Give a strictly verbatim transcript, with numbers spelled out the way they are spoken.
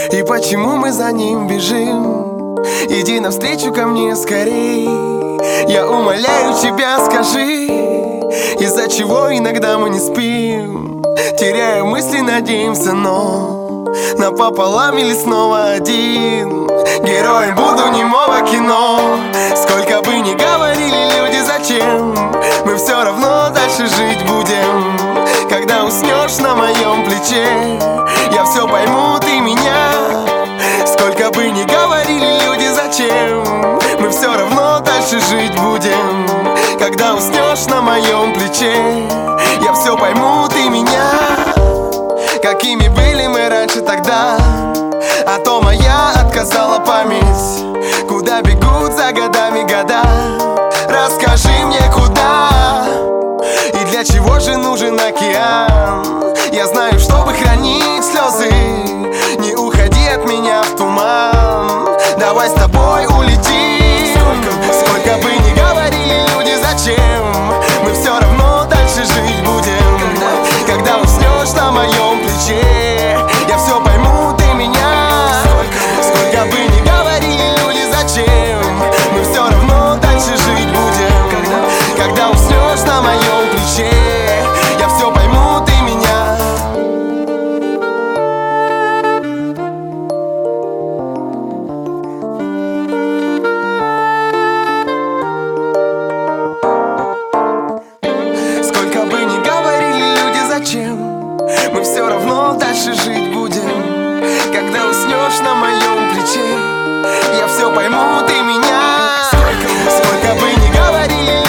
И почему мы за ним бежим? Иди навстречу ко мне скорей. Я умоляю тебя, скажи, из-за чего иногда мы не спим? Теряю мысли, надеемся, но напополам или снова один? Героем буду немого кино. Сколько бы ни говорили люди, зачем, мы все равно дальше жить будем. Когда уснешь на моем плече, я все пойму, ты меня. Сколько бы ни говорили люди, зачем, мы все равно дальше жить будем. Когда уснешь на моем плече, я все пойму, ты меня. Какими были мы раньше тогда, а то моя отказала память. Куда бегут за годами года? Расскажи мне, куда и для чего же нужен океан? Я знаю, чтобы хранить слезы, не уходи от меня в туман. Давай с тобой улетим. Сколько, сколько бы ни говорили люди, зачем, мы все равно дальше жить будем. Когда уснешь на моем плече, я все пойму, ты меня. Сколько бы ни говорили люди, зачем, мы все равно дальше жить будем. Когда уснешь на моем плече, я все пойму, ты меня. Сколько бы ни говорили люди, зачем, мы все равно дальше жить будем. Когда уснешь на моем плече, я все пойму, ты меня. Сколько бы ни говорили